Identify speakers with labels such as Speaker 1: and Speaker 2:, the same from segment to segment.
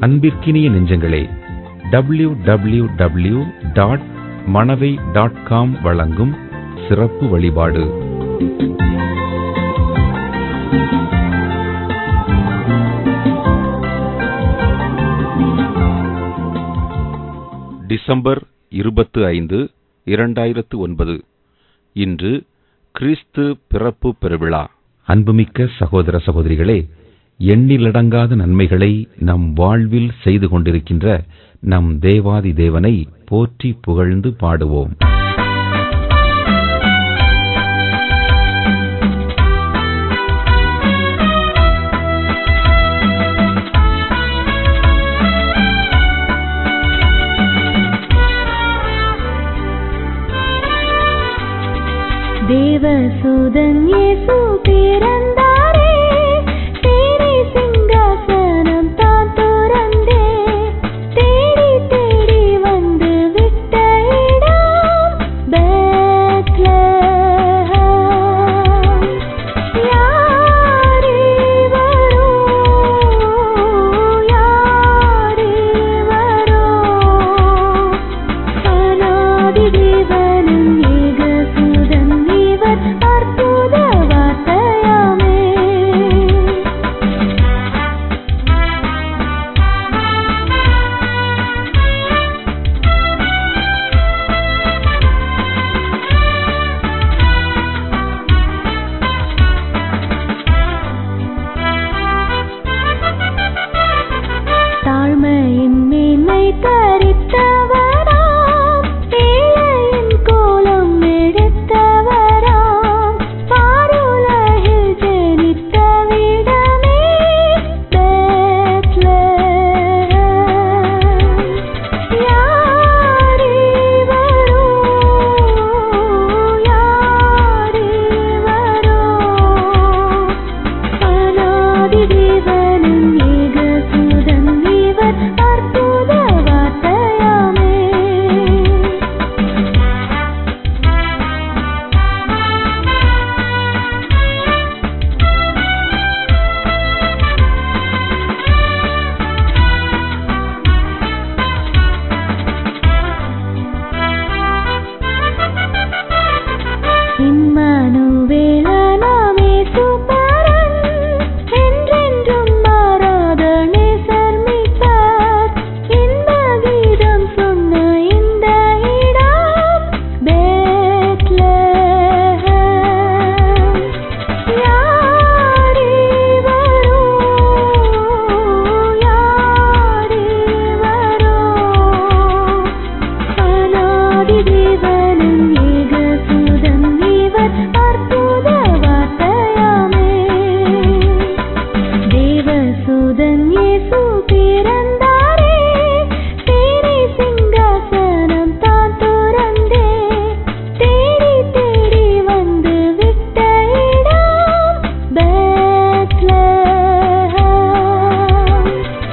Speaker 1: அன்பிற்கினிய நெஞ்சங்களே, www.manavai.com வழங்கும் சிறப்பு வழிபாடு. டிசம்பர் 25, 2009. இன்று கிறிஸ்து பிறப்பு பெருவிழா. அன்புமிக்க சகோதர சகோதரிகளே, எண்ணிலடங்காத நன்மைகளை நம் வாழ்வில் செய்து கொண்டிருக்கின்ற நம் தேவாதி தேவனை போற்றி புகழ்ந்து பாடுவோம்.
Speaker 2: தேவசூதன் இயேசு பிறந்தாரே, தேடி சிங்காசனம் தான் துறந்தே, தேடி தேடி வந்து விட்ட இடம் பெத்லஹேம். யாரே வரோ, யாரே வரோ, அநாதி தேவனும் ஏகசூதன் அற்புத வார்த்தையாமே. தாழ்மையின் மேன்மை தரித்தவராம், ஏழையின் கோலம் எடுத்தவராம், பாருலகில் ஜனித்த விடமே பெத்லஹேம். யாரே வரோ, யாரே வரோ, அநாதி தேவனும் ஏகசூதன் இவர் அற்புத வார்த்தையாமே. இம்மானுவேலனாம் இயேசுபரன், என்றென்றும் மாறாத நேசர் மீட்பர், இன்ப கீதம் சொன்ன இந்த இடம் பெத்லஹேம். யாரே வரோ, யாரே வரோ, அநாதி தேவனும் ஏகசூதன் இவர் அற்புத வார்த்தையாமே. தேவசூதன் இயேசு பிறந்தாரே, தேடி சிங்காசனம் தான் துறந்தே, தேடி தேடி வந்து விட்ட இடம் பெத்லஹேம்.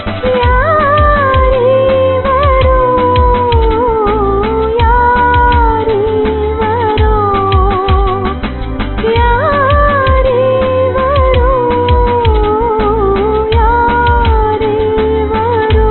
Speaker 2: யாரே வரோ, யாரே வரோ, யாரே வரோ, யாரே வரோ.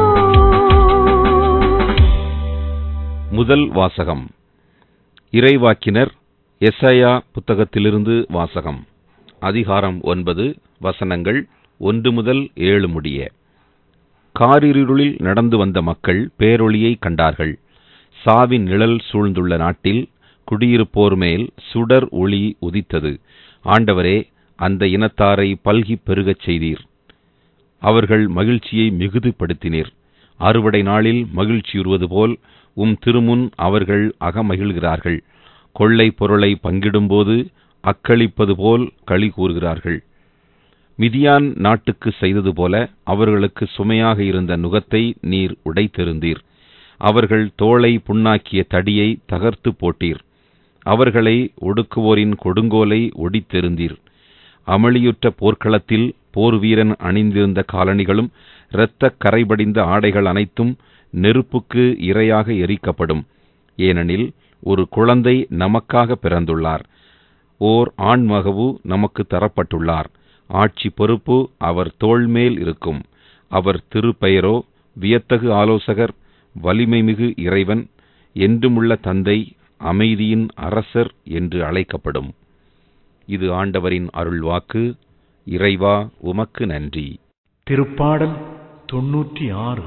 Speaker 1: முதல் வாசகம். இறைவாக்கினர் எசாயா புத்தகத்திலிருந்து வாசகம். அதிகாரம் 9, வசனங்கள் 1 முதல் 7 முடிய. காரிருளில் நடந்து வந்த மக்கள் பேரொளியை கண்டார்கள். சாவின் நிழல் சூழ்ந்துள்ள நாட்டில் குடியிருப்போர் மேல் சுடர் ஒளி உதித்தது. ஆண்டவரே, அந்த இனத்தாரை பல்கிப் பெருகச் செய்தீர். அவர்கள் மகிழ்ச்சியை மிகுதிப்படுத்தினீர். அறுவடை நாளில் மகிழ்ச்சியுறுவது போல் உம் திருமுன் அவர்கள் அகமகிழ்கிறார்கள். கொள்ளை பொருளை பங்கிடும்போது அக்களிப்பது போல் களி கூறுகிறார்கள். மிதியான் நாட்டுக்கு செய்தது போல அவர்களுக்கு சுமையாக இருந்த நுகத்தை நீர் உடைத்தெறிந்தீர். அவர்கள் தோளை புண்ணாக்கிய தடியை தகர்த்து போட்டீர். அவர்களை ஒடுக்குவோரின் கொடுங்கோலை ஒடித்தெறிந்தீர். அமளியுற்ற போர்க்களத்தில் போர் வீரன் அணிந்திருந்த காலணிகளும் இரத்தக் கரைபடிந்த ஆடைகள் அனைத்தும் நெருப்புக்கு இரையாக எரிக்கப்படும். ஏனெனில் ஒரு குழந்தை நமக்காக பிறந்துள்ளார், ஓர் ஆண்மகவு நமக்கு தரப்பட்டுள்ளார். ஆட்சி பொறுப்பு அவர் தோள்மேல் இருக்கும். அவர் திருப்பெயரோ வியத்தகு ஆலோசகர், வலிமைமிகு இறைவன், என்றுமுள்ள தந்தை, அமைதியின் அரசர் என்று அழைக்கப்படும். இது ஆண்டவரின் அருள்வாக்கு. இறைவா, உமக்கு நன்றி.
Speaker 3: திருப்பாடல் 96.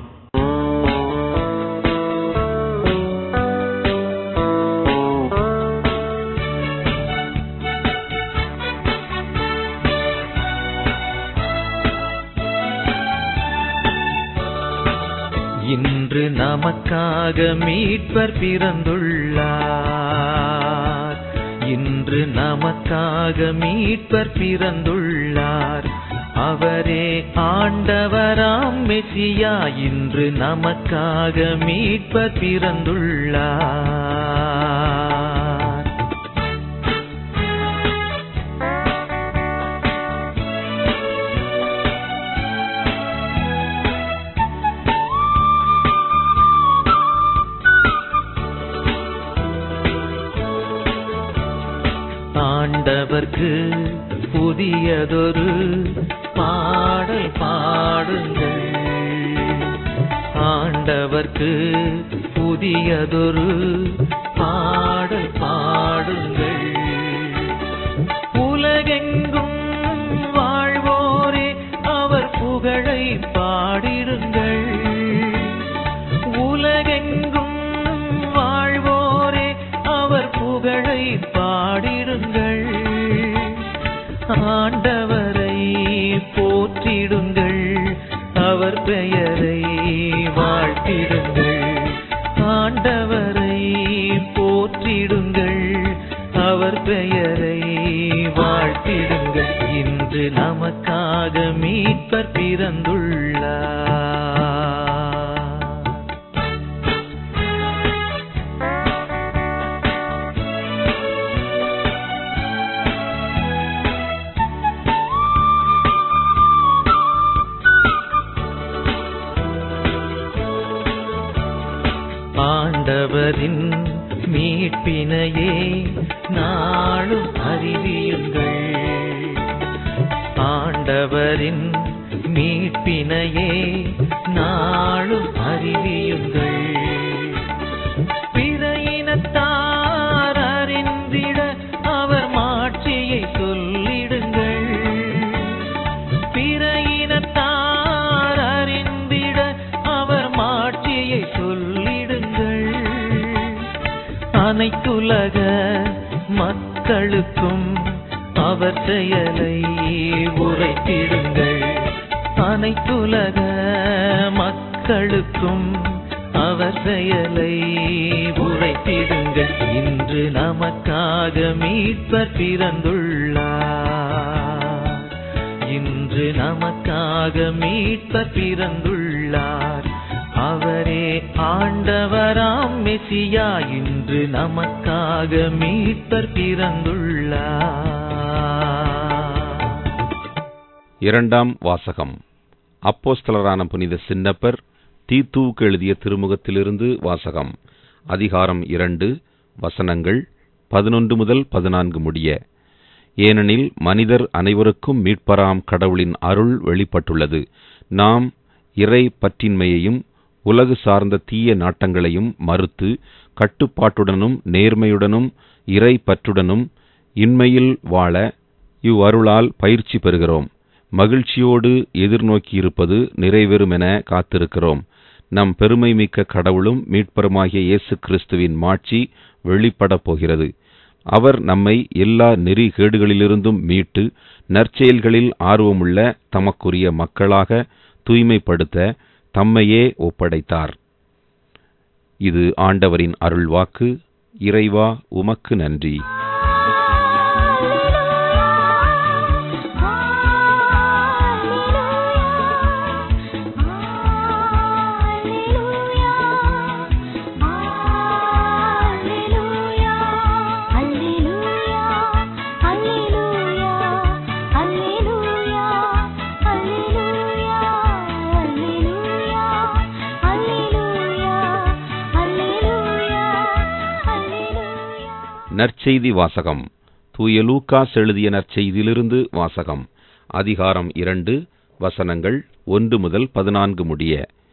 Speaker 4: இன்று நமக்காக மீட்பர் பிறந்துள்ளார். இன்று நமக்காக மீட்பர் பிறந்துள்ளார். அவரே ஆண்டவராம் மெசியா. இன்று நமக்காக மீட்பர் பிறந்துள்ளார். ஆண்டவர்க்கு புதியதொரு பாடல் பாடுங்கள். ஆண்டவர்க்கு புதியதொரு பாடல் பாடுங்கள். உலகெங்கும் வாழ்வோரே அவர் புகழை பாடிடுங்கள். உலகெங்கும் வாழ்வோரே அவர் புகழை பாடிடுங்கள். ஆண்டவரை போற்றிடுங்கள். அவர் பெயரை வாழ்த்திடுங்கள். ஆண்டவரை போற்றிடுங்கள். அவர் பெயரை வாழ்த்திடுங்கள். இன்று நமக்காக மீட்பர் பிறந்துள்ளார். ஆண்டவரின் மீட்பினையே நாளும் அறிவியுங்கள். ஆண்டவரின் மீட்பினையே நாளும் அறிவியுங்கள். பிற இனத்தார் அறிந்திட அவர் மாட்சியை சொல்லிடுங்கள். பிற இனத்தார் அறிந்திட அவர் மாட்சியை சொல்லிடுங்கள். அனைத்துலக மக்களுக்கும் அவர் செயலை உரைத்திடுங்கள். அனைத்துலக மக்களுக்கும் அவர் செயலை உரைத்திடுங்கள். இன்று நமக்காக மீட்பர் பிறந்துள்ளார். இன்று நமக்காக மீட்பர் பிறந்துள்ளார். அவரே ஆண்டவராம் மெசியா. இன்று நமக்காக மீட்பர் பிறந்துள்ளார்.
Speaker 1: இரண்டாம் வாசகம். அப்போஸ்தலரான புனித சின்னப்பர் தீத்துவுக்கு எழுதிய திருமுகத்திலிருந்து வாசகம். அதிகாரம் 2, வசனங்கள் 11 முதல் 14 முடிய. ஏனெனில் மனிதர் அனைவருக்கும் மீட்பராம் கடவுளின் அருள் வெளிப்பட்டுள்ளது. நாம் இறை பற்றின்மையையும் உலகு சார்ந்த தீய நாட்டங்களையும் மறுத்து கட்டுப்பாட்டுடனும் நேர்மையுடனும் இறை பற்றுடனும் இன்மையில் வாழ இவ்வருளால் பயிற்சி பெறுகிறோம். மகிழ்ச்சியோடு எதிர்நோக்கியிருப்பது நிறைவேறுமென காத்திருக்கிறோம். நம் பெருமை மிக்க கடவுளும் மீட்பருமாகிய இயேசு கிறிஸ்துவின் மாட்சி வெளிப்படப் போகிறது. அவர் நம்மை எல்லா நெறிகேடுகளிலிருந்தும் மீட்டு நற்செயல்களில் ஆர்வமுள்ள தமக்குரிய மக்களாக தூய்மைப்படுத்த தம்மையே ஒப்படைத்தார். இது ஆண்டவரின் அருள்வாக்கு. இறைவா, உமக்கு நன்றி. நற்செய்தி வாசகம். தூய லூக்காஸ் எழுதிய நற்செய்தியிலிருந்து வாசகம். அதிகாரம் 2, வசனங்கள் 1 முதல் 14 முடிய.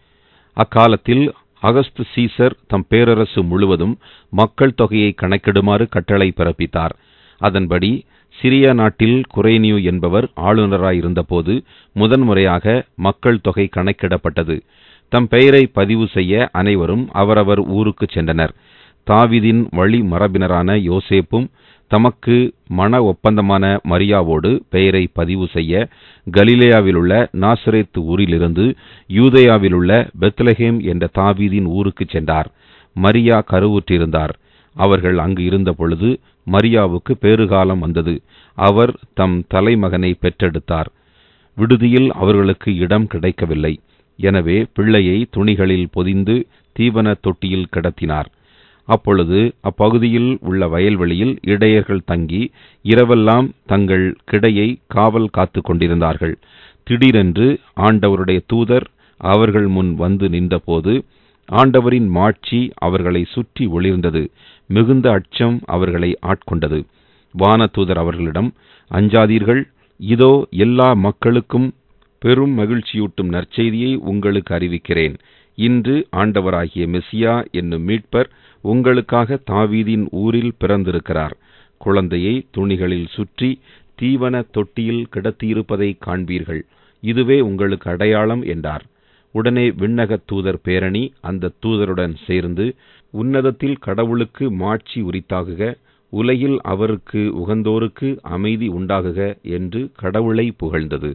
Speaker 1: அக்காலத்தில் அகஸ்து சீசர் தம் பேரரசு முழுவதும் மக்கள் தொகையை கணக்கிடுமாறு கட்டளை பிறப்பித்தார். அதன்படி சிரியா நாட்டில் குரேனியு என்பவர் ஆளுநராயிருந்தபோது முதன்முறையாக மக்கள் தொகை கணக்கிடப்பட்டது. தம் பெயரை பதிவு செய்ய அனைவரும் அவரவர் ஊருக்குச் சென்றனர். தாவீதின் வழி மரபினரான யோசேப்பும் தமக்கு மன ஒப்பந்தமான மரியாவோடு பெயரை பதிவு செய்ய கலிலேயாவிலுள்ள நாசரேத்து ஊரிலிருந்து யூதேயாவிலுள்ள பெத்லெகேம் என்ற தாவீதின் ஊருக்குச் சென்றார். மரியா கருவுற்றிருந்தார். அவர்கள் அங்கு இருந்த பொழுது மரியாவுக்கு பேறுகாலம் வந்தது. அவர் தம் தலைமகனை பெற்றெடுத்தார். விடுதியில் அவர்களுக்கு இடம் கிடைக்கவில்லை. எனவே பிள்ளையை துணிகளில் பொதிந்து தீவன தொட்டியில் கிடத்தினார். அப்பொழுது அப்பகுதியில் உள்ள வயல்வெளியில் இடையர்கள் தங்கி இரவெல்லாம் தங்கள் கிடையை காவல் காத்து கொண்டிருந்தார்கள். திடீரென்று ஆண்டவருடைய தூதர் அவர்கள் முன் வந்து நின்றபோது ஆண்டவரின் மாட்சி அவர்களை சுற்றி ஒளிர்ந்தது. மிகுந்த அச்சம் அவர்களை ஆட்கொண்டது. வானதூதர் அவர்களிடம், அஞ்சாதீர்கள், இதோ எல்லா மக்களுக்கும் பெரும் மகிழ்ச்சியூட்டும் நற்செய்தியை உங்களுக்கு அறிவிக்கிறேன். இன்று ஆண்டவராகிய மெசியா என்னும் மீட்பர் உங்களுக்காக தாவீதின் ஊரில் பிறந்திருக்கிறார். குழந்தையை துணிகளில் சுற்றி தீவன தொட்டியில் கிடத்தியிருப்பதை காண்பீர்கள். இதுவே உங்களுக்கு அடையாளம் என்றார். உடனே விண்ணகத் தூதர் பேரணி அந்த தூதருடன் சேர்ந்து, உன்னதத்தில் கடவுளுக்கு மாட்சி உரித்தாகுக, உலகில் அவருக்கு உகந்தோருக்கு அமைதி உண்டாகுக என்று கடவுளை புகழ்ந்தது.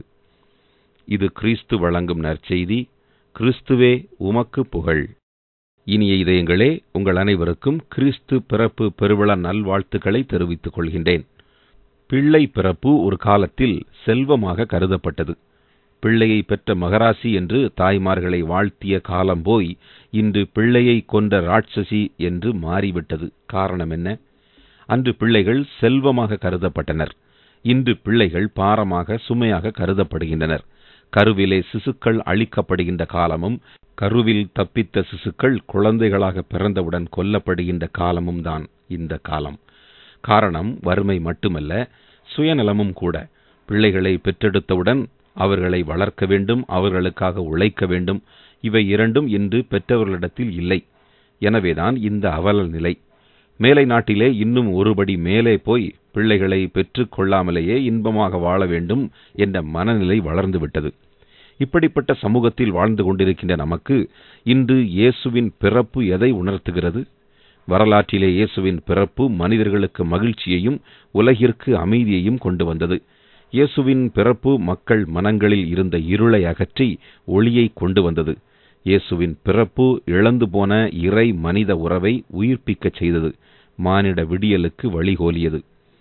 Speaker 1: இது கிறிஸ்து வழங்கும் நற்செய்தி. கிறிஸ்துவே உமக்கு புகழ். இனிய இதயங்களே, உங்கள் அனைவருக்கும் கிறிஸ்து பிறப்பு பெருவிழா நல்வாழ்த்துக்களை தெரிவித்துக் கொள்கின்றேன். பிள்ளை பிறப்பு ஒரு காலத்தில் செல்வமாக கருதப்பட்டது. பிள்ளையை பெற்ற மகராசி என்று தாய்மார்களை வாழ்த்திய காலம் போய் இன்று பிள்ளையை கொன்ற ராட்சசி என்று மாறிவிட்டது. காரணம் என்ன? அன்று பிள்ளைகள் செல்வமாக கருதப்பட்டனர். இன்று பிள்ளைகள் பாரமாக, சுமையாக கருதப்படுகின்றனர். கருவிலே சிசுக்கள் அழிக்கப்படுகின்ற காலமும், கருவில் தப்பித்த சிசுக்கள் குழந்தைகளாக பிறந்தவுடன் கொல்லப்படுகின்ற காலமும் தான் இந்த காலம். காரணம் வறுமை மட்டுமல்ல, சுயநலமும் கூட. பிள்ளைகளை பெற்றெடுத்தவுடன் அவர்களை வளர்க்க வேண்டும், அவர்களுக்காக உழைக்க வேண்டும். இவை இரண்டும் இன்று பெற்றவர்களிடத்தில் இல்லை. எனவேதான் இந்த அவல நிலை. மேலை நாட்டிலே இன்னும் ஒருபடி மேலே போய் பிள்ளைகளை பெற்றுக் கொள்ளாமலேயே இன்பமாக வாழ வேண்டும் என்ற மனநிலை வளர்ந்துவிட்டது. இப்படிப்பட்ட சமூகத்தில் வாழ்ந்து கொண்டிருக்கின்ற நமக்கு இன்று இயேசுவின் பிறப்பு எதை உணர்த்துகிறது? வரலாற்றிலே இயேசுவின் பிறப்பு மனிதர்களுக்கு மகிழ்ச்சியையும் உலகிற்கு அமைதியையும் கொண்டு வந்தது. இயேசுவின் பிறப்பு மக்கள் மனங்களில் இருந்த இருளை அகற்றி ஒளியை கொண்டு வந்தது. இயேசுவின் பிறப்பு இழந்து போன இறை மனித உறவை உயிர்ப்பிக்கச் செய்தது. மானிட விடியலுக்கு வழிகோலியது.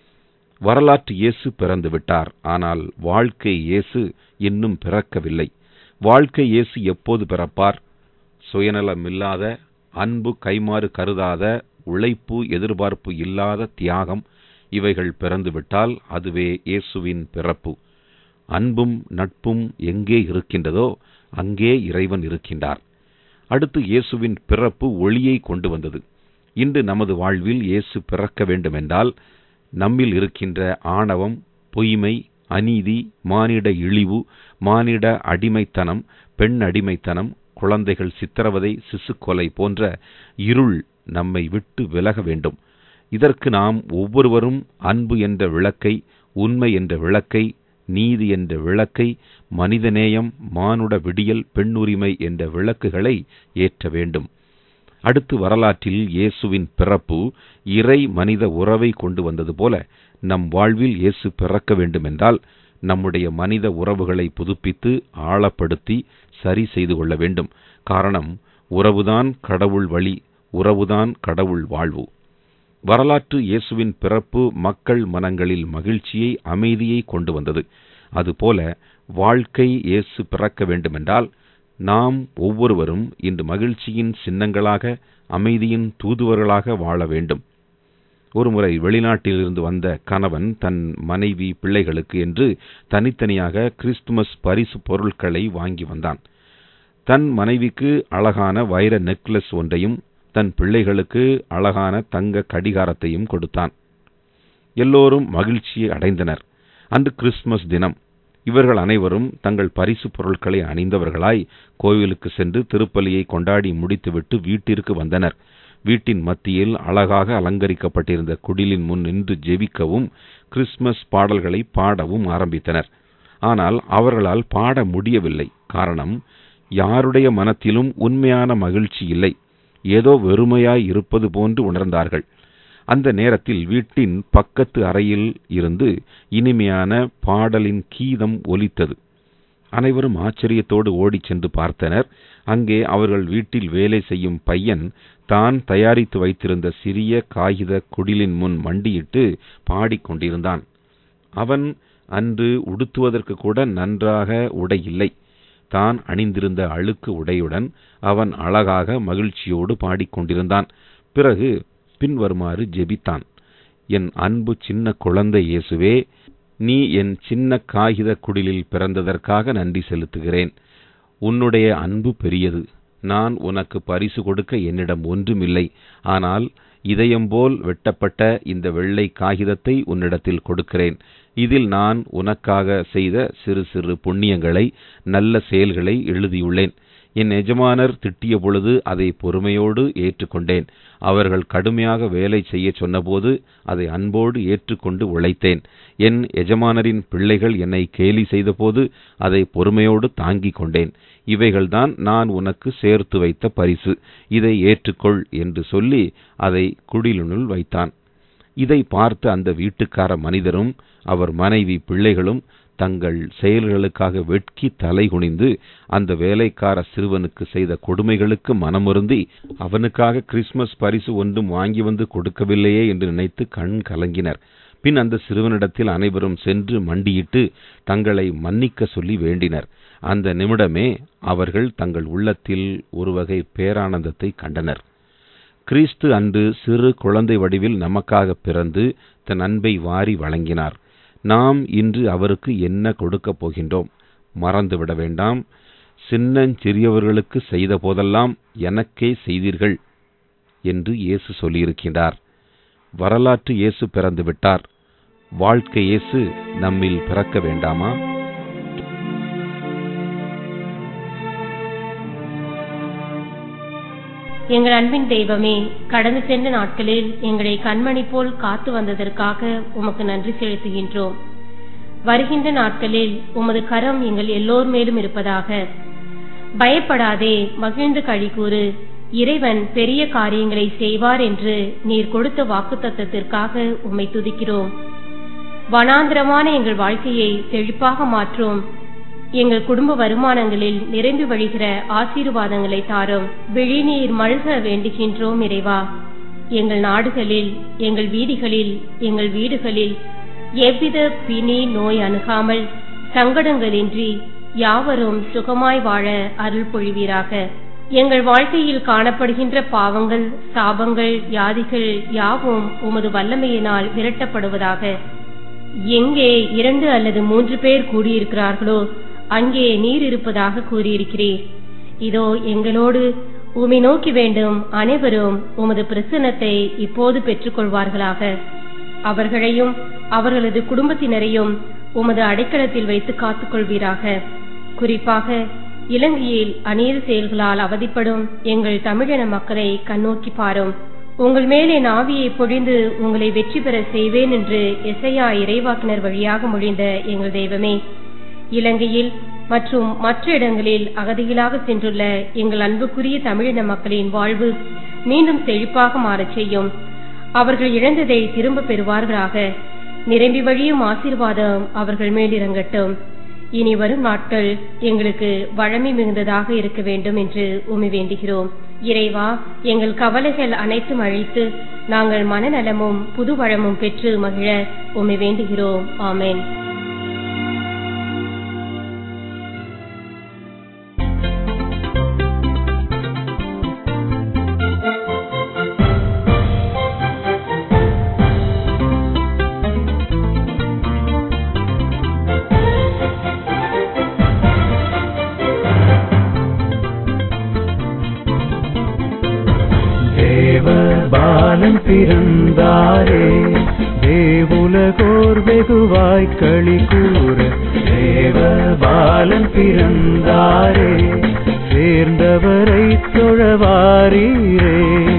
Speaker 1: வரலாற்று இயேசு பிறந்து விட்டார். ஆனால் வாழ்க்கை இயேசு இன்னும் பிறக்கவில்லை. வாழ்க்கை இயேசு எப்போது பிறப்பார்? சுயநலமில்லாத, அன்பு கைமாறு கருதாத, உழைப்பு எதிர்பார்ப்பு இல்லாத தியாகம், இவைகள் பிறந்துவிட்டால் அதுவே இயேசுவின் பிறப்பு. அன்பும் நட்பும் எங்கே இருக்கின்றதோ அங்கே இறைவன் இருக்கின்றார். அடுத்து இயேசுவின் பிறப்பு ஒளியை கொண்டு வந்தது. இன்று நமது வாழ்வில் இயேசு பிறக்க வேண்டுமென்றால் நம்மில் இருக்கின்ற ஆணவம், பொய்மை, அநீதி, மானிட இழிவு, மானிட அடிமைத்தனம், பெண் அடிமைத்தனம், குழந்தைகள் சித்திரவதை, சிசுக்கொலை போன்ற இருள் நம்மை விட்டு விலக வேண்டும். இதற்கு நாம் ஒவ்வொருவரும் அன்பு என்ற விளக்கை, உண்மை என்ற விளக்கை, நீதி என்ற விளக்கை, மனிதநேயம், மானுட விடியல், பெண்ணுரிமை என்ற விளக்குகளை ஏற்ற வேண்டும். அடுத்து வரலாற்றில் இயேசுவின் பிறப்பு இறை மனித உறவை கொண்டு வந்தது போல நம் வாழ்வில் இயேசு பிறக்க வேண்டுமென்றால் நம்முடைய மனித உறவுகளை புதுப்பித்து ஆழப்படுத்தி சரி செய்து கொள்ள வேண்டும். காரணம், உறவுதான் கடவுள் வழி, உறவுதான் கடவுள் வாழ்வு. வரலாற்று இயேசுவின் பிறப்பு மக்கள் மனங்களில் மகிழ்ச்சியை, அமைதியை கொண்டு வந்தது. அதுபோல வாழ்க்கை இயேசு பிறக்க வேண்டுமென்றால் நாம் ஒவ்வொருவரும் இன்று மகிழ்ச்சியின் சின்னங்களாக, அமைதியின் தூதுவர்களாக வாழ வேண்டும். ஒருமுறை வெளிநாட்டிலிருந்து வந்த கணவன் தன் மனைவி, பிள்ளைகளுக்கு என்று தனித்தனியாக கிறிஸ்துமஸ் பரிசு பொருட்களை வாங்கி வந்தான். தன் மனைவிக்கு அழகான வைர நெக்லஸ் ஒன்றையும், தன் பிள்ளைகளுக்கு அழகான தங்க கடிகாரத்தையும் கொடுத்தான். எல்லோரும் மகிழ்ச்சியை அடைந்தனர். அன்று கிறிஸ்துமஸ் தினம். இவர்கள் அனைவரும் தங்கள் பரிசு பொருட்களை அணிந்தவர்களாய் கோவிலுக்கு சென்று திருப்பலியை கொண்டாடி முடித்துவிட்டு வீட்டிற்கு வந்தனர். வீட்டின் மத்தியில் அழகாக அலங்கரிக்கப்பட்டிருந்த குடிலின் முன் நின்று ஜெபிக்கவும் கிறிஸ்துமஸ் பாடல்களை பாடவும் ஆரம்பித்தனர். ஆனால் அவர்களால் பாட முடியவில்லை. காரணம், யாருடைய மனத்திலும் உண்மையான மகிழ்ச்சி இல்லை. ஏதோ வெறுமையாய் இருப்பது போன்று உணர்ந்தார்கள். அந்த நேரத்தில் வீட்டின் பக்கத்து அறையில் இருந்து இனிமையான பாடலின் கீதம் ஒலித்தது. அனைவரும் ஆச்சரியத்தோடு ஓடிச் சென்று பார்த்தனர். அங்கே அவர்கள் வீட்டில் வேலை செய்யும் பையன் தான் தயாரித்து வைத்திருந்த சிறிய காகித குடிலின் முன் மண்டியிட்டு பாடிக்கொண்டிருந்தான். அவன் அன்று உடுத்துவதற்கு கூட நன்றாக உடை இல்லை. தான் அணிந்திருந்த அழுக்கு உடையுடன் அவன் அழகாக மகிழ்ச்சியோடு பாடிக்கொண்டிருந்தான். பிறகு பின்வருமாறு ஜெபித்தான். என் அன்பு சின்ன குழந்தை இயேசுவே, நீ என் சின்ன காகித குடிலில் பிறந்ததற்காக நன்றி செலுத்துகிறேன். உன்னுடைய அன்பு பெரியது. நான் உனக்கு பரிசு கொடுக்க என்னிடம் ஒன்றுமில்லை. ஆனால் இதயம்போல் வெட்டப்பட்ட இந்த வெள்ளை காகிதத்தை உன்னிடத்தில் கொடுக்கிறேன். இதில் நான் உனக்காக செய்த சிறு சிறு புண்ணியங்களை, நல்ல செயல்களை எழுதியுள்ளேன். என் எஜமானர் திட்டிய பொழுது அதை பொறுமையோடு ஏற்றுக்கொண்டேன். அவர்கள் கடுமையாக வேலை செய்ய சொன்னபோது அதை அன்போடு ஏற்றுக்கொண்டு உழைத்தேன். என் எஜமானரின் பிள்ளைகள் என்னை கேலி செய்தபோது அதை பொறுமையோடு தாங்கிக் கொண்டேன். இவைகள்தான் நான் உனக்கு சேர்த்து வைத்த பரிசு. இதை ஏற்றுக்கொள் என்று சொல்லி அதை குடிலினுள் வைத்தான். இதை பார்த்த அந்த வீட்டுக்கார மனிதரும் அவர் மனைவி பிள்ளைகளும் தங்கள் செயல்களுக்காக வெட்கி தலை குனிந்து அந்த வேலைக்கார சிறுவனுக்கு செய்த கொடுமைகளுக்கு மனமுருந்தி அவனுக்காக கிறிஸ்துமஸ் பரிசு ஒன்றும் வாங்கி வந்து கொடுக்கவில்லையே என்று நினைத்து கண் கலங்கினர். பின் அந்த சிறுவனிடத்தில் அனைவரும் சென்று மண்டியிட்டு தங்களை மன்னிக்க சொல்லி வேண்டினர். அந்த நிமிடமே அவர்கள் தங்கள் உள்ளத்தில் ஒரு வகை பேரானந்தத்தை கண்டனர். கிறிஸ்து அன்று சிறு குழந்தை வடிவில் நமக்காக பிறந்து தன் அன்பை வாரி வழங்கினார். நாம் இன்று அவருக்கு என்ன கொடுக்கப் போகின்றோம்? மறந்துவிட வேண்டாம். சின்னஞ்சிறியவர்களுக்கு செய்த போதெல்லாம் எனக்கே செய்தீர்கள் என்று இயேசு சொல்லியிருக்கிறார். வரலாற்று இயேசு பிறந்து விட்டார். வாழ்க்கை இயேசு நம்மில் பிறக்க வேண்டாமா?
Speaker 5: எங்கள் அன்பின் தெய்வமே, கடந்து சென்ற நாட்களில் எங்களை கண்மணி போல் காத்து வந்ததற்காக உமக்கு நன்றி செலுத்துகின்றோம். வருகின்ற நாட்களில் உமது கரம் எங்கள் எல்லோர் மேலும் இருப்பதாக. பயப்படாதே, மகிழ்ந்து களிகூறு. இறைவன் பெரிய காரியங்களை செய்வார் என்று நீர் கொடுத்த வாக்குத்தத்தத்திற்காக உம்மை துதிக்கிறோம். வனாந்திரமான எங்கள் வாழ்க்கையை செழிப்பாக மாற்றும். எங்கள் குடும்ப வருமானங்களில் நிரம்பி வழிகிற ஆசீர்வாதங்களை தாரும். விழிநீர் மல்க வேண்டுகின்றோம் இறைவா. எங்கள் நாடுகளில், எங்கள் வீதிகளில், எங்கள் வீடுகளில் எவ்வித பிணி நோய் அணுகாமல் சங்கடங்களின்றி யாவரும் சுகமாய் வாழ அருள் பொழிவீராக. எங்கள் வாழ்க்கையில் காணப்படுகின்ற பாவங்கள், சாபங்கள், வியாதிகள் யாவும் உமது வல்லமையினால் விரட்டப்படுவதாக. எங்கே 2 அல்லது 3 பேர் கூடியிருக்கிறார்களோ அங்கே நீர் இருப்பதாக கூறியிருக்கிறீர். இதோ எங்களோடு உம்மை நோக்கி வேண்டும் அனைவரும் உமது பிரசன்னத்தை இப்போது பெற்றுக்கொள்வார்களாக. அவர்களையும் அவர்களது குடும்பத்தினரையும் உமது அடைக்கலத்தில் வைத்து காத்துக்கொள்வீராக. குறிப்பாக இலங்கையில் அநீதி செயல்களால் அவதிப்படும் எங்கள் தமிழின மக்களை கண்ணோக்கி பாரும். உங்கள் மேலே நாவியை பொழிந்து உங்களை வெற்றி பெற செய்வேன் என்று எசையா இறைவாக்கினர் வழியாக மொழிந்த எங்கள் தெய்வமே, இலங்கையில் மற்றும் மற்ற இடங்களில் அகதிகளாக சென்றுள்ள எங்கள் அன்புக்குரிய தமிழின மக்களின் வாழ்வு மீண்டும் செழிப்பாக மாறச் செய்யும். அவர்கள் இழந்ததை திரும்ப பெறுவார்களாக. நிரம்பி வழியும் ஆசீர்வாதம் அவர்கள் மேல் இறங்கட்டும். இனி வரும் நாட்கள் எங்களுக்கு வளமை மிகுந்ததாக இருக்க வேண்டும் என்று உம்மை வேண்டுகிறோம். இறைவா, எங்கள் கவலைகள் அனைத்தும் அழித்து நாங்கள் மனநலமும் புது வளமும் பெற்று மகிழ உம்மை வேண்டுகிறோம். ஆமென்.
Speaker 3: பாலன் பிறந்தாரே, தேவுலகோர் வெகுவாய் களி கூற. தேவ பாலன் பிறந்தாரே, சேர்ந்தவரை தொழவாரீரே.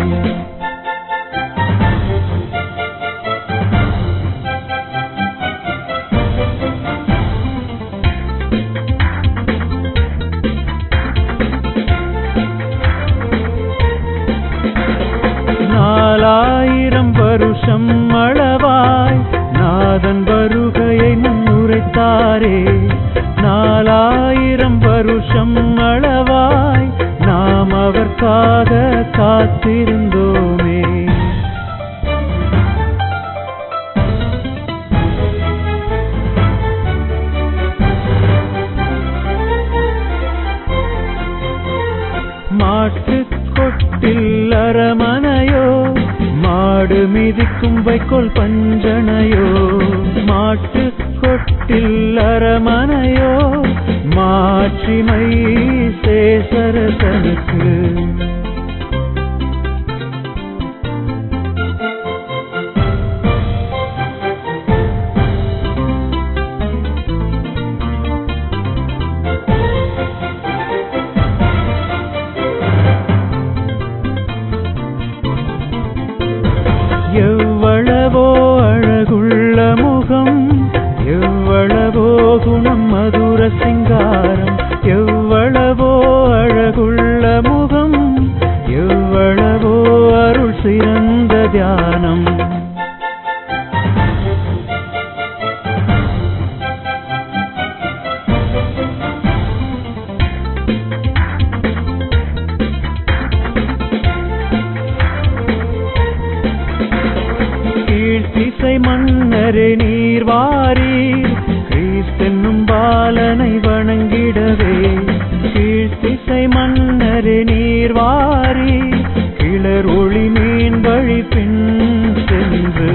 Speaker 3: நாலாயிரம் வருஷம் அளவாய் நாதன் வருகையை முன்னுரைத்தாரே. 4000 வருஷம் அளவாய் நாம் அவர்க்காக காத்திருந்தோமே. மாட்டுக் கொட்டில் அரமனையோ, மாடு மிதிக்கும் வைக்கோல் பஞ்சனையோ. மாட்டுக் கொட்டில் அரமனையோ, மாட்சிமை சேசரசனுக்கு. எவ்வளவோ அழகுள்ள முகம், எவ்வளவோ குணம் மதுர சிங்காரம். எவ்வளவோ அழகுள்ள முகம், எவ்வளவோ அருள் சிறந்த தியானம். கீழ்த்திசை மன்னரே நீர் வாரீர், கிறிஸ்தென்னும் பாலனை வணங்கிடவே. கீழ்த்திசை மன்னரே நீர் வாரீர், கிளர் ஒளி மீன் வழி பின் சென்று.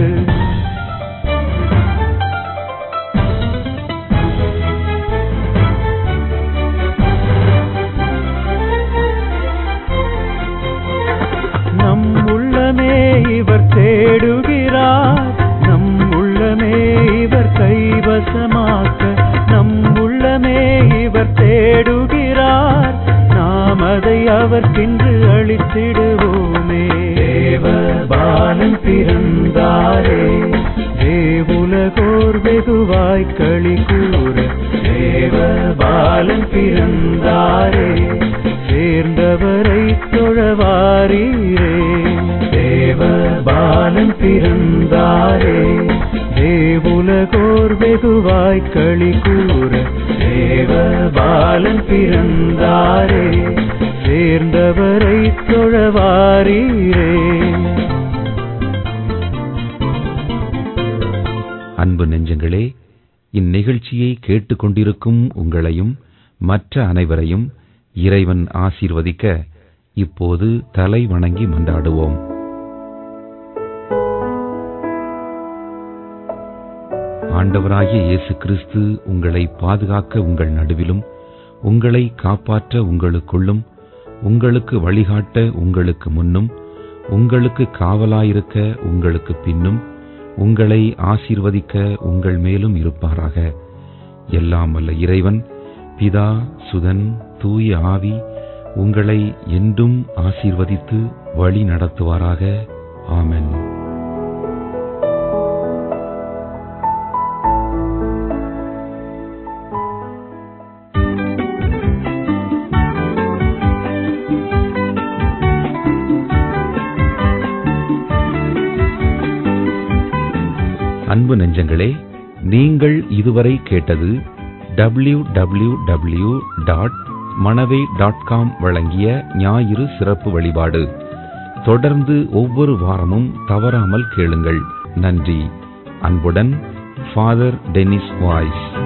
Speaker 3: நம் உள்ளமே இவர் தேடுகிறார், நம் உள்ளமே இவர் கைவசமாக்க. நம் உள்ளமே இவர் தேடுகிறார், நாம் அதை அவர்க்கென்று அளித்திடுவோமே. தேவ பாலன் பிறந்தாரே, தேவுலகோர் வெகுவாய் களி கூற. தேவ பாலன் பிறந்தாரே, சேர்ந்தவரை தொழவாரீரே. தேவ பாலன் பிறந்தாரே, தேவுலகோர் வெகுவாய் களி கூற. தேவ பாலன் பிறந்தாரே, சேர்ந்தவரை தொழவாரீரே.
Speaker 1: அன்பு நெஞ்சங்களே, இந்நிகழ்ச்சியை கேட்டுக்கொண்டிருக்கும் உங்களையும் மற்ற அனைவரையும் இறைவன் ஆசீர்வதிக்க இப்போது தலை வணங்கி மன்றாடுவோம். ஆண்டவராகிய இயேசு கிறிஸ்து உங்களை பாதுகாக்க உங்கள் நடுவிலும், உங்களை காப்பாற்ற உங்களுக்குள்ளும், உங்களுக்கு வழிகாட்ட உங்களுக்கு முன்னும், உங்களுக்கு காவலாயிருக்க உங்களுக்கு பின்னும், உங்களை ஆசீர்வதிக்க உங்கள் மேலும் இருப்பாராக. எல்லாம் வல்ல இறைவன் பிதா, சுதன், தூய ஆவி உங்களை என்றும் ஆசீர்வதித்து வழி நடத்துவாராக. ஆமென். அன்பு நெஞ்சங்களே, நீங்கள் இதுவரை கேட்டது www.manavai.com வழங்கிய ஞாயிறு சிறப்பு வழிபாடு. தொடர்ந்து ஒவ்வொரு வாரமும் தவறாமல் கேளுங்கள். நன்றி. அன்புடன் ஃபாதர் டெனிஸ் வாய்ஸ்.